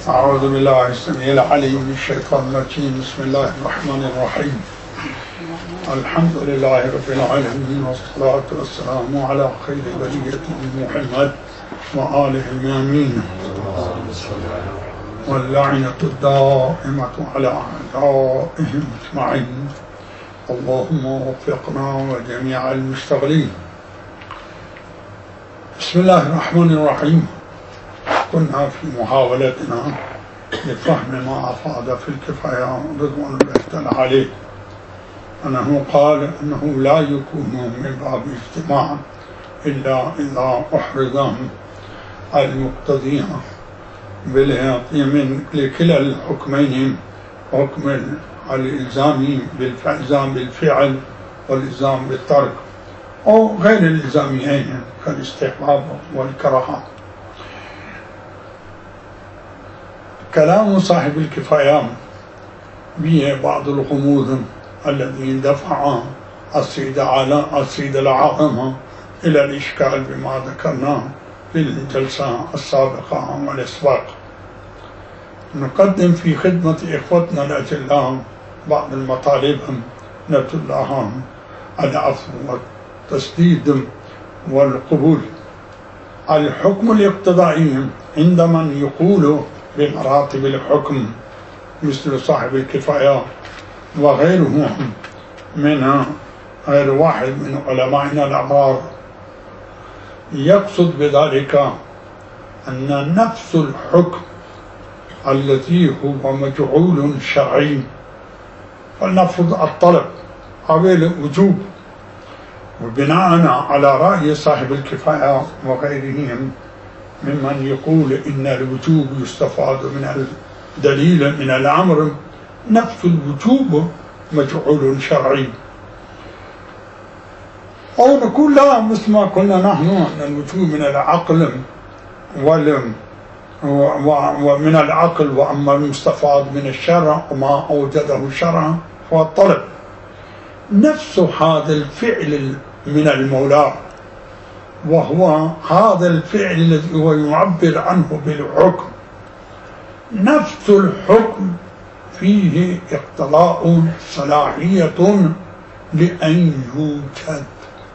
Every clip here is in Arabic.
أعوذ بالله السميع العليم من الشيطان الرجيم. بسم الله الرحمن الرحيم. الحمد لله رب العالمين، والصلاة والسلام على خير بريته محمد وآله الميامين، واللعنة الدائمة على أعدائهم أجمعين. اللهم وفقنا وجميع المشتغلين. بسم الله الرحمن الرحيم. كنا في محاولتنا لفهم ما أفاد في الكفاية رضوان الله تعالى عليه، أنه قال أنه لا يكون من باب اجتماع إلا إذا أحرز المقتضي من لكلا الحكمين، حكم الإلزام بالفعل والإلزام بالترك، أو غير الإلزاميين كالاستحباب والكراهة. كلام صاحب الكفاية به بعض الغموض الذي دفع السيد العاقمة إلى الإشكال بما ذكرناه في الجلسة السابقة والإسباق. نقدم في خدمة إخوتنا الأجلاء بعض المطالب نرجو الله العفو والتسديد والقبول. الحكم الاقتضائي عند من يقول بمراتب الحكم مثل صاحب الكفاية وغيره من غير واحد من علمائنا الأبرار، يقصد بذلك أن نفس الحكم الذي هو مجعول شرعي، فلنفرض الطلب أو الوجوب، وبناء على رأي صاحب الكفاية وغيرهم ممن يقول إن الوجوب يستفاد من الدليل من الأمر، نفس الوجوب مجعول شرعي. أو نقول لا، مثل ما قلنا نحن أن الوجوب من العقل ومن العقل، وأما المستفاد من الشرع وما أوجده الشرع هو الطلب. نفس هذا الفعل من المولى، وهو هذا الفعل الذي هو يعبر عنه بالحكم، نفس الحكم فيه اقتضاء صلاحية لأن يوجد.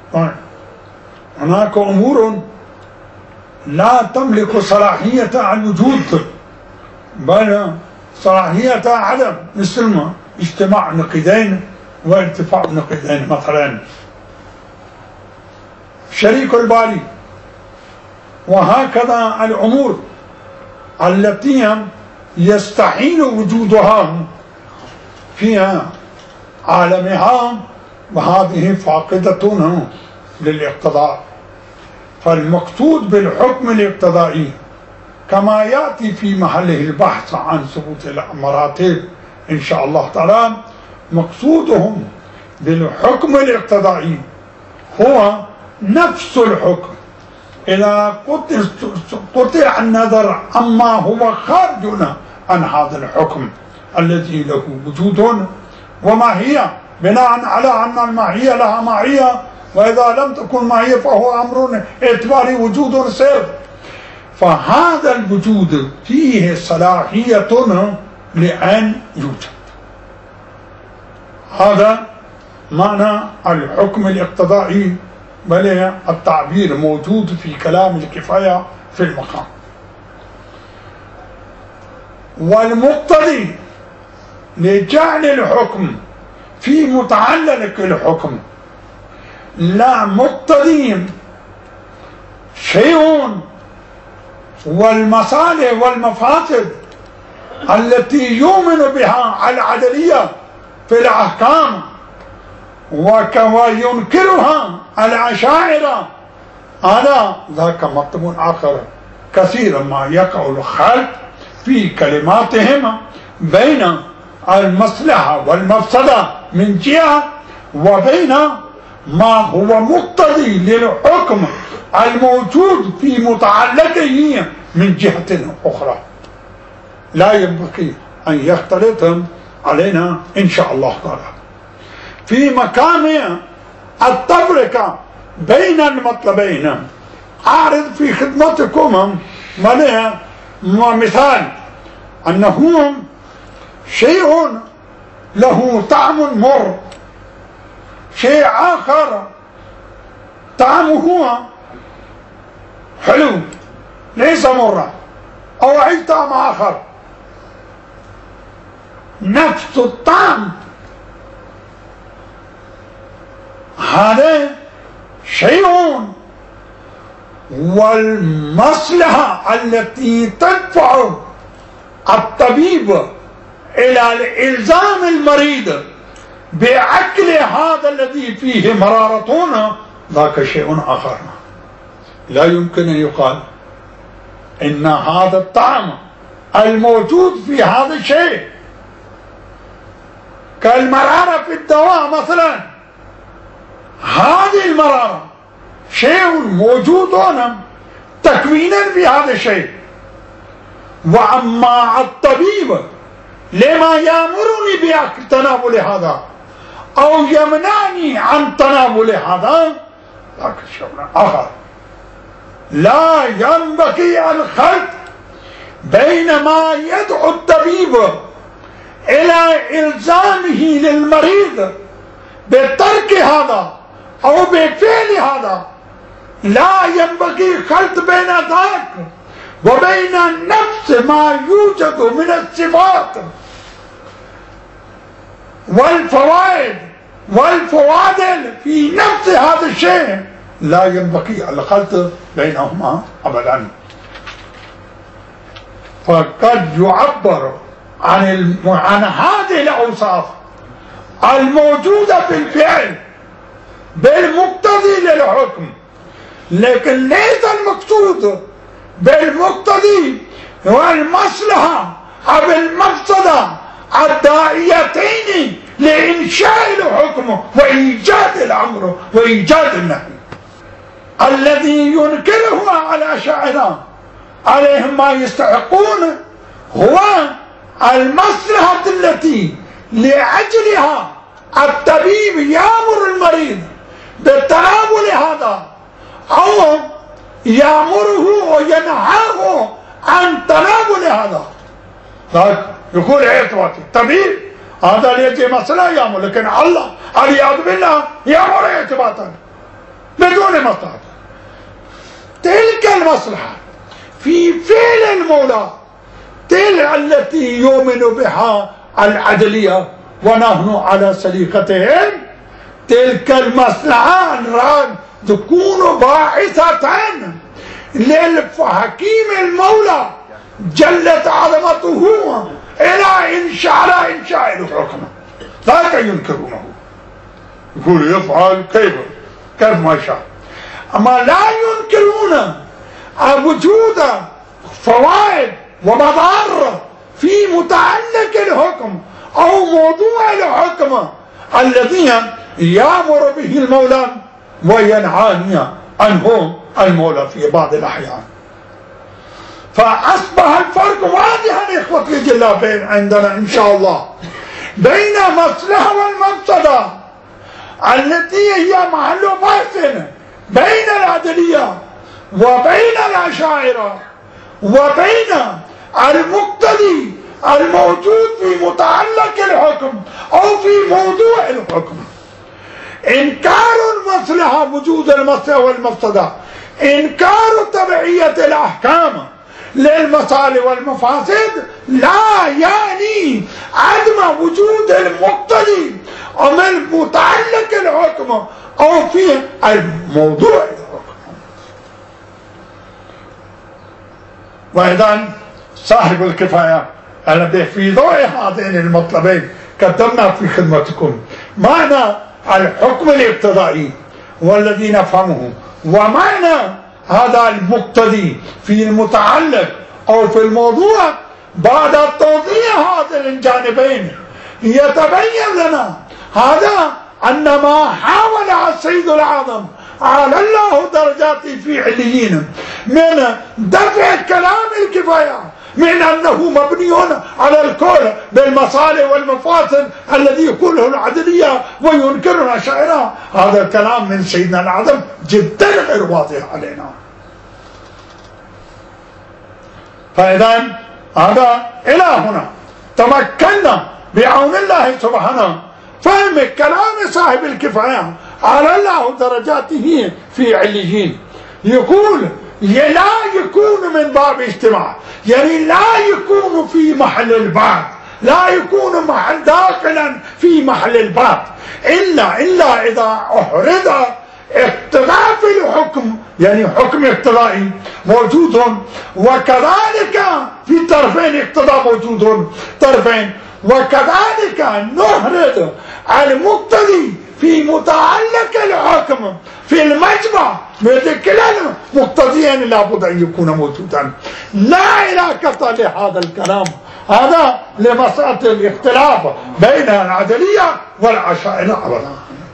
هناك أمور لا تملك صلاحية على الوجود، بل صلاحية عدم، مثل ما اجتماع نقيضين وارتفاع نقيضين. مثلا شريك الباري، وهكذا الأمور التي يستحيل وجودها في عالمها، وهذه فاقدة للاقتضاء. فالمقصود بالحكم الاقتضائي كما يأتي في محله البحث عن ثبوت المراتب إن شاء الله تعالى، مقصودهم بالحكم الاقتضائي هو نفس الحكم إذا قطع النظر عما هو خارج عن هذا الحكم الذي له وجود وماهية، بناء على أن الماهية لها ماهية، وإذا لم تكن ماهية فهو أمر اعتباري وجود صرف. فهذا الوجود فيه صلاحية لأن يوجد. هذا معنى الحكم الاقتضائي، بل التعبير موجود في كلام الكفاية في المقام. والمقتضي لجعل الحكم في متعلق الحكم، لا مقتضي شيء، والمصالح والمفاسد التي يؤمن بها العدلية في الأحكام وينكرها الأشاعرة، هذا ذاك مطلب آخر. كثيرا ما يقع الخلط في كلماتهم بين المصلحة والمفسدة من جهة، وبين ما هو مقتضي للحكم الموجود في متعلقه من جهة أخرى. لا ينبغي أن يختلط علينا إن شاء الله تعالى. في مكان التفرقة بين المطلبين أعرض في خدمتكم مثال أنه شيء له طعم مر، شيء آخر طعمه حلو ليس مرا، أو أي طعم آخر نفس الطعم، هذا شيء. والمصلحة التي تدفع الطبيب إلى إلزام المريض بأكل هذا الذي فيه مرارة ذاك شيء آخر. لا يمكن أن يقال إن هذا الطعم الموجود في هذا الشيء كالمرارة في الدواء مثلا، هذه المرارة شيء موجود تكوينا في هذا الشيء. وأما الطبيب لما يأمرني بتناول هذا أو يمنعني عن تناول هذا ذاك شيء آخر. لا ينبغي الخلط بين ما يدعو الطبيب إلى إلزامه للمريض بترك هذا أو بفعل هذا، لا ينبغي خلط بين ذاك وبين نفس ما يوجد من الصفات والفوائد والفوادل في نفس هذا الشيء، لا ينبغي الخلط بينهما أبدا. فقد يعبر عن هذه الأوصاف الموجودة في الفعل بالمقتضي للحكم، لكن ليس المقصود بالمقتضي والمصلحة أو المفسدة الداعيتين لإنشاء الحكم وإيجاد الأمر وإيجاد النهي. الذي ينكره على الأشاعرة عليهم ما يستحقون هو المصلحة التي لأجلها الطبيب يأمر المريض بالتناول هذا أو يأمره وينهاه عن تناول هذا. يقول اعتباطي الطبيب هذا الذي مسألة يأمر، لكن الله والعياذ بالله يأمر اعتباطا بدون مصلحة. تلك المصلحة في فعل المولى تلك التي يؤمن بها العدلية ونحن على سليقتهم. تلك المصلحة تكون باعثة للحكيم المولى جلت عظمته إلى إنشاء الحكم، ذاك ينكرونه. يقول يفعل كيف ما شاء، أما لا ينكرون وجود فوائد ومضار في متعلق الحكم أو موضوع الحكم الذي يأمر به المولى وينهى عنه المولى في بعض الأحيان. فأصبح الفرق واضحا إخوتي الجلال عندنا إن شاء الله بين المصلحة والمفسدة التي هي محل بحث بين العدلية وبين الأشاعرة وبين المقتضي الموجود في متعلق الحكم أو في موضوع الحكم. إنكار المصلحة وجود المصلحة والمفسدة، إنكار تبعية الأحكام للمصالح والمفاسد لا يعني عدم وجود المقتضي من متعلق الحكم أو في الموضوع الحكم. وإذن صاحب الكفاية الذي في ضوء هذين المطلبين قدمنا في خدمتكم معنى الحكم الابتدائي والذي نفهمه ومعنى هذا المقتضي في المتعلق أو في الموضوع. بعد توضيح هذين الجانبين يتبين لنا هذا أن ما حاول السيد الأعظم على الله درجاته في عليين من دفع كلام الكفاية من أنه مبني على الكل بالمصالح والمفاسد الذي يقوله العدلية وينكره الأشاعرة، هذا الكلام من سيدنا الأعظم جدا غير واضح علينا. فإذا هذا إلى هنا تمكنا بعون الله سبحانه فهم كلام صاحب الكفاية على الله درجاته في عليين. يقول لا يكون من باب اجتماع، يعني لا يكون في محل البعث، لا يكون محل داخلا في محل البعث إلا إذا أحرز اقتضاء في الحكم، يعني حكم اقتضائي موجود، وكذلك في طرفين اقتضاء موجود طرفين، وكذلك نحرز المقتضي في متعلق الحكم في المجمع بذكر مقتضيا لابد ان يكون موجودا. لا علاقة لهذا الكلام، هذا لمسألة الاختلاف بين العدلية والعشائر أبدا.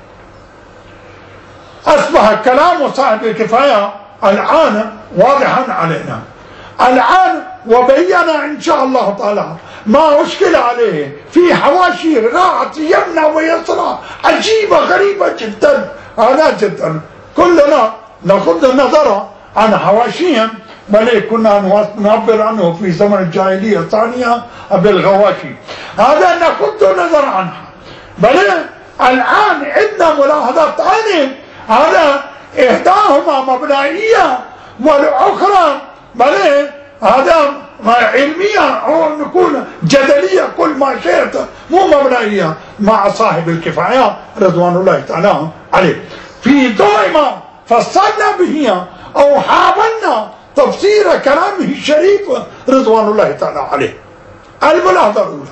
أصبح كلام صاحب الكفاية الآن واضحا علينا الآن، وبينا إن شاء الله تعالى ما أشكل عليه في حواشي راحت يمنى ويسرى عجيبة غريبة جدا. هذا جدا كلنا ناخذ النظر عن حواشيهم، بل كنا نعبر عنه في زمن الجاهلية الثانية بالغواشي، هذا ناخذ النظر عنها. بل الآن عندنا ملاحظات ثانية، هذا إحداهما مبنائية والأخرى بل هذا علمية أو نكون جدلية كل ما شئت، مو مبنائية مع صاحب الكفاية رضوان الله تعالى عليه. في ضوء ما فصلنا به أو حاولنا تفسير كلامه الشريف رضوان الله تعالى عليه. الملاحظة الأولى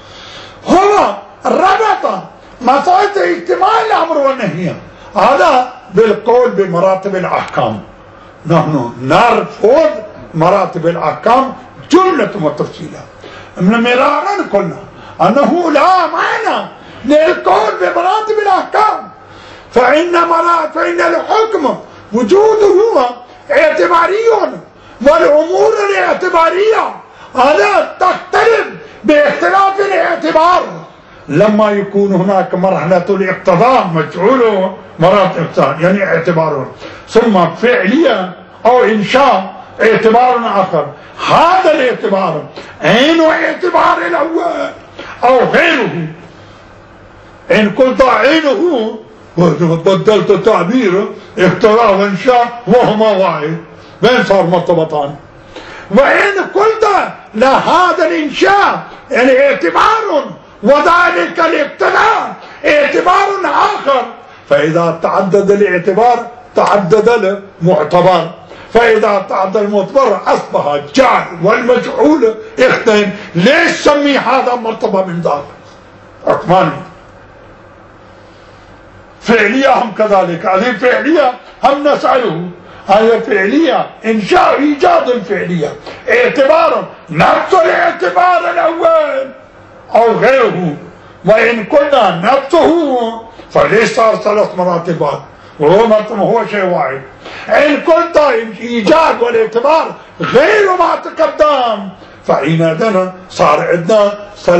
هو ربط مسألة اجتماع الأمر والنهي هذا بالقول بمراتب الأحكام. نحن نرفض مراتب الأحكام جملة وتفصيلا، من مرارا قلنا أنه لا معنى للقول بمراتب الأحكام، فإن الحكم وجوده اعتباري، والأمور الاعتبارية هذا تختلف باختلاف الاعتبار. لما يكون هناك مرحلة الاقتضاء مجعول مراتب يعني اعتبار، ثم فعلية أو إنشاء اعتبار آخر، هذا الاعتبار عين اعتبار الأول أو غيره. إن قلت عينه بدلت التعبير اقتضاء وإنشاء وهما واحد، بين صار مرتبطان. وإن قلت لا هذا الإنشاء يعني اعتبار وذلك الاقتضاء اعتبار آخر، فإذا تعدد الاعتبار تعدد المعتبر، فإذا تعدد المعتبر أصبح الجعل والمجعول اختين. ليش سمي هذا مرتبة من ذاك؟ أكماني فعلية هم كذلك، هذه فعلية هم نسأله، هذه فعلية إنشاء إيجاد الفعلية، اعتبار نفس الاعتبار الأول أو غيره. وإن كنا نفسه فليس صار ثلاث مراتبات وهو مرتبة هو شيء واحد. إن كنت إيجاد والاعتبار غير ما تقدم فإن صار عندنا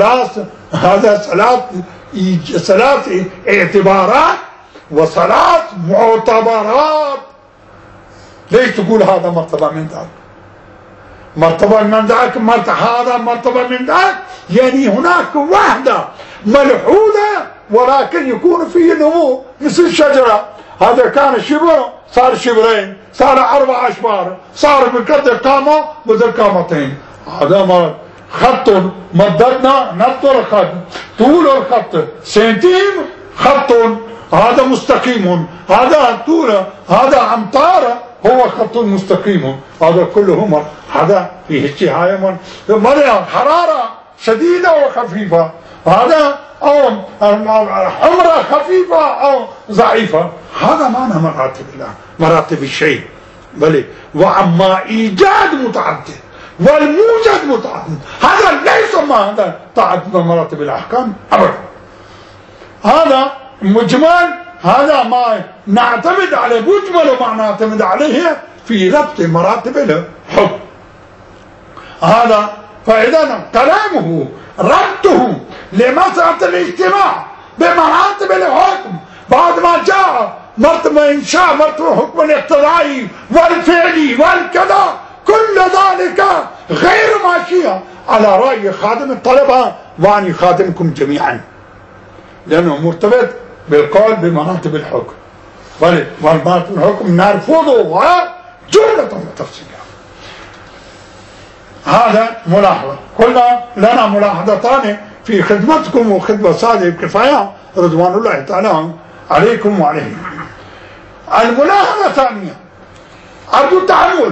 ثلاث اعتبارات وثلاث معتبرات. ليش تقول هذا مرتبة من ذاك؟ مرتبة من ذاك هذا مرتبة من ذاك، يعني هناك وحدة ملحوظة ولكن يكون فيه نمو مثل الشجرة. هذا كان شبر صار شبرين، صار 4 أشبار، صار بقدر قامة مثل قامتين. هذا خط مددنا نفس الخط، طول الخط سنتيم خط، هذا مستقيم، هذا طول، هذا أمتار، هو خط مستقيم. هذا كلهم هذا فيه اتهام حرارة شديدة وخفيفة، هذا أو حمرة خفيفة أو ضعيفة. هذا معنى مراتب الشيء. بل وأما إيجاد متعدد والموجد متعدد هذا ليس ما هذا تعدد مراتب الأحكام أبدا. هذا مجمل، هذا ما نعتمد عليه، مجمل ما نعتمد عليه في ربط مراتب الحكم. هذا فإذا كلامه ربطه لمسألة الاجتماع بمراتب الحكم بعد ما جاء مرتبة إنشاء مرتبة حكم الاقتضائي والفعلي والكذا، كل ذلك غير ماشية على رأي خادم الطلبة وأني خادمكم جميعا، لأنه مرتبط بالقول بمراتب الحكم، والمراتب الحكم نرفضها جملة وتفصيلا. هذا ملاحظة. قلنا لنا ملاحظتان في خدمتكم وخدمة صادق الكفاية رضوان الله تعالى عليكم وعليهم. الملاحظة الثانية أرجو التأمل.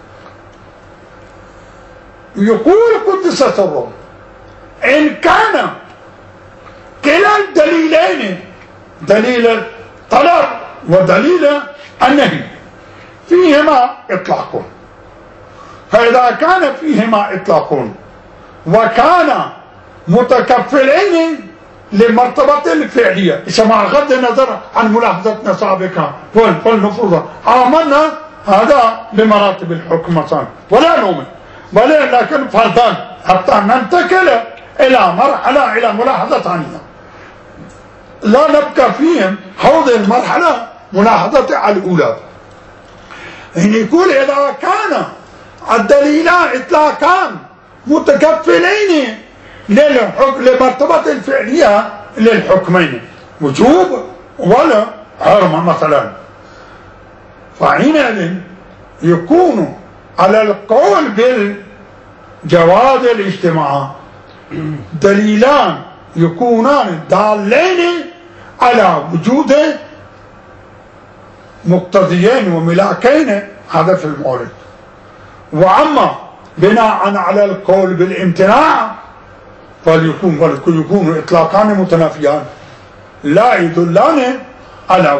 يقول قدس سره إن كان كلا الدليلين، دليل الطلب ودليل النهي، فيهما إطلاق، فإذا كان فيهما إطلاق وكان متكفلين لمرتبة الفعلية، مع غض النظر عن ملاحظتنا سابقا فلنفرض آمنا هذا بمراتب الحكم مثلا ولا نؤمن، بل لكن فرضا حتى ننتقل إلى مرحلة إلى ملاحظة ثانية لا نبقى فيهم هذه المرحلة ملاحظة الأولى. إن يقول إذا كان الدليلان إطلاقان متكفلين لمرتبة الفعلية للحكمين وجوب ولا حرمة مثلا، فحينئذ يكون على القول بالجواز الاجتماع دليلان يكونان دالين على وجود مقتضيين وملاكين، هذا في المورد. وأما بناء على القول بالامتناع فليكون إطلاقان متنافيان لا يدلان على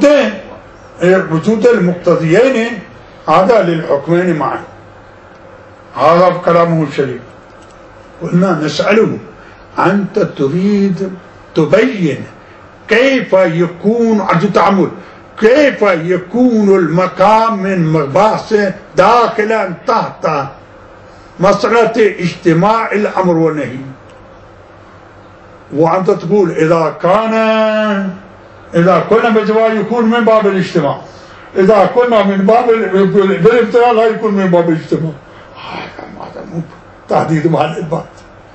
وجود المقتضيين هذا للحكمين معا. هذا كلامه الشريف. قلنا نسأله أنت تريد تبين كيف يكون عند التعامل، كيف يكون المقام من مباحث داخلا تحت مسألة اجتماع الأمر والنهي، وأنت تقول إذا كنا بجواز يكون من باب الاجتماع، إذا كنا من باب بالامتناع لا يكون من باب الاجتماع. هذا مو تحديد محل البحث،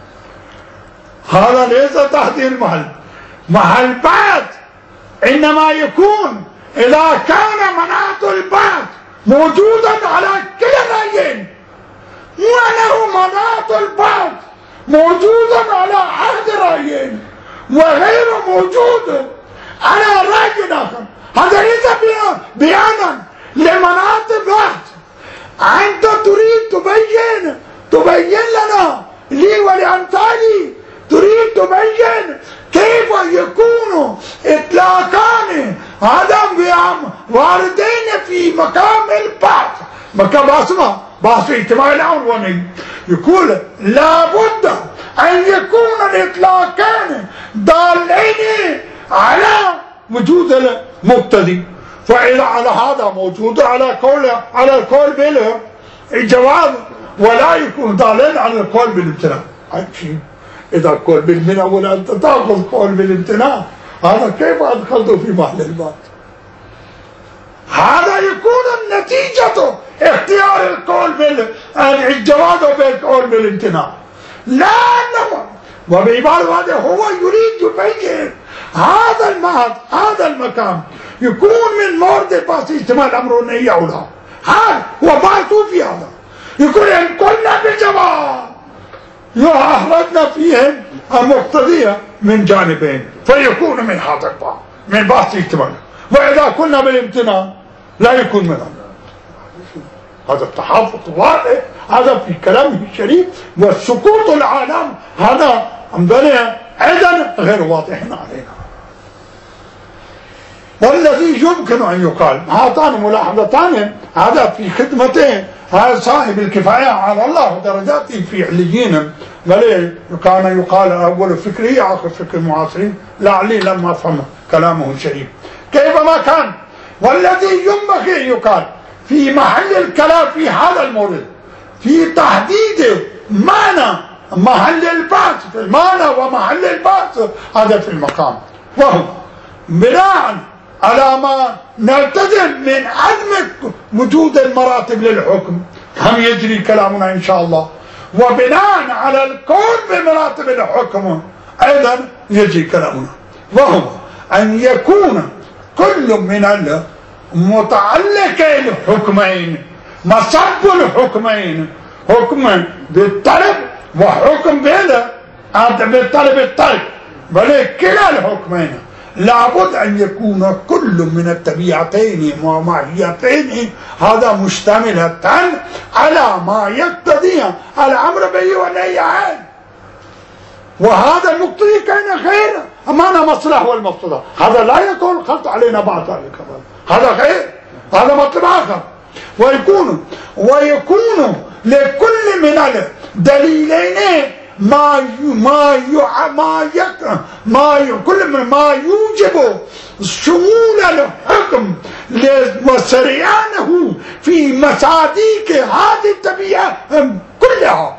هذا ليس تحديد محل بحث، إنما يكون إذا كان مناط البحث موجودا على كلا الرأيين، وله مناط البحث موجودا على أحد الرأيين وغير موجود على رأي آخر، هذا ليس بيانا لمناط البحث. أنت تريد تبين لنا لي ولأمثالي، تريد تبين كيف يكون إطلاقان هذا واردين في مقام البحث، مقام اسمه بحث اجتماع الأمر والنهي. يقول لابد أن يكون الإطلاقان دالين على وجود المقتضي، فإذا على هذا موجود على القول بالجواز ولا يكون دالين على القول بالامتناع. إذا القول بالمنع ولا أنت تأخذ قول بالامتناع، هذا كيف أدخلته في محل البحث؟ هذا يكون النتيجة اختيار القول بالجواز وبالقول بالامتناع، لا أنه وبعبارة هذا هو يريد يبين هذا المكان يكون من مورد بحث اجتماع الأمر والنهي أو لا. هذا هو بحثه في هذا. يقول إن كنا بالجواز أخرجنا فيهم المقتضية من جانبين فيكون من هذا البحث من بحث اجتماعي، وإذا كنا بالامتناع لا يكون من هذا التحفظ واضح، هذا في كلامه الشريف. والسكوت العالم هذا عندنا أيضا غير واضح علينا. والذي يمكن أن يقال هاتان ملاحظتان هذا في خدمته هذا صاحب الكفاية على الله درجاته في عليين، بل كان يقال أول فكري آخر فكر المعاصرين لعلي لما فهم كلامه الشريف كيفما كان. والذي ينبغي يقال في محل الكلام في هذا المورد في تحديد معنى محل البحث، في المعنى ومحل البحث هذا في المقام، وهو بناء على ما نلتزم من عدم وجود المراتب للحكم هم يجري كلامنا إن شاء الله، وبناء على الكون بمراتب الحكم أيضا يجي كلامنا، وهو أن يكون كل من المتعلق الحكمين مصب الحكمين، حكم بالطلب وحكم بالطلب الطلب، بل كلا الحكمين لابد أن يكون كل من الطبيعتين وماهيتين هذا مشتملة على ما يقتضي الأمر به والنهي عنه، وهذا المقتضي كان خير أمانة مصلحة والمقتضى، هذا لا يكون خلط علينا بعد ذلك، هذا خير، هذا مطلب آخر. ويكون لكل من الدليلين كل ما يوجب شمول الحكم وسريانه في مصاديق هذه الطبيعة كلها.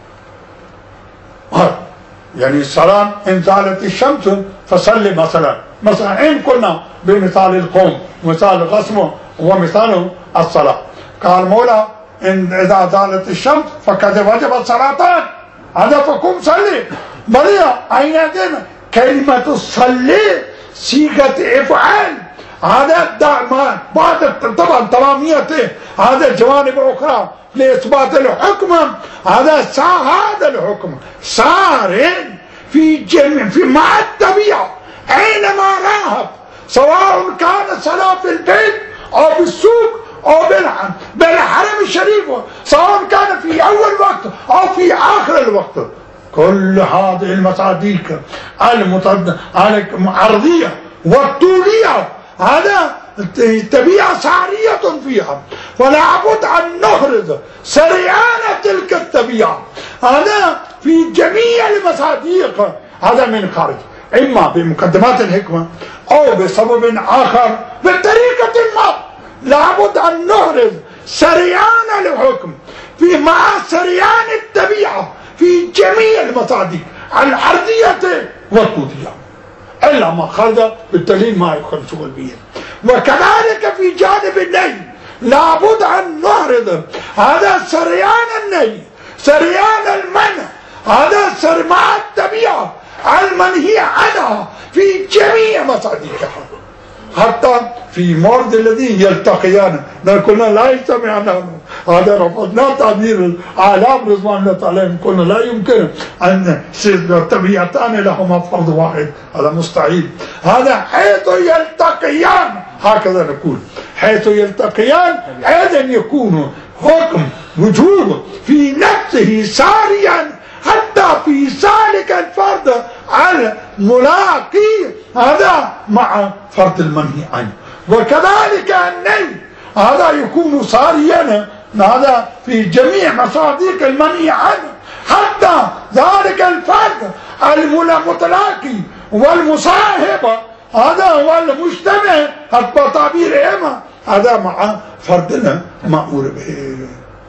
يعني الصلاة إن زالت الشمس فصلي مثلا إن كنا بمثال القوم مثال القسم ومثال الصلاة، قال مولا إن إذا زالت الشمس فقد وجبت صلاتان، هذا فقم صلي. مريا أين كلمة الصلي صيغة إفعال، هذا بعد طبعا تماميته، هذا جوانب أخرى لإثبات الحكم، هذا الحكم صار في مع الطبيعة أينما راهب، سواء كان صلاة في البيت أو بالسوق أو بالحرم الشريف، سواء كان في أول وقت أو في آخر الوقت، كل هذه المصاديق العرضية والطولية هذا طبيعة سارية فيها، فلا بد أن نخرج سريان تلك الطبيعة هذا في جميع المصاديق، هذا من خارج، إما بمقدمات الحكمة أو بسبب آخر بطريقة ما، لابد أن نخرج سريان الحكم مع سريان الطبيعة في جميع المصاديق العرضية والطولية، إلا ما خرج بالدليل ما يخرج به. وكذلك في جانب النهي لابد أن نخرج هذا سريان النهي سريان المنع، هذا مع الطبيعة المنهي عنها في جميع مصاديقها، حتى في مورد الذي يلتقيان كنا لا يجتمعان، هذا رفضنا تعبير العالم رضوان الله عليهم، كنا لا يمكن أن الطبيعتان لهما فرض واحد، هذا مستحيل. هذا حيث يلتقيان هكذا نقول، حيث يلتقيان أيضا يكون حكم وجوب في نفسه ساريا حتى في ذلك الفرد الملاقي هذا مع فرد المنهي عنه، وكذلك النهي هذا يكون ساريا هذا في جميع مصاديق المنهي عنه، حتى ذلك الفرد المتلاقي والمصاحب هذا هو المجتمع حتى تعبيرهما هذا مع فردنا مأمور به.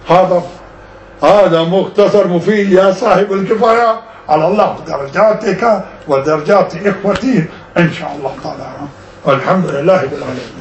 هذا مختصر مفيد يا صاحب الكفاية، على الله درجاتك ودرجات إخوتي إن شاء الله تعالى، والحمد لله بالعالمين.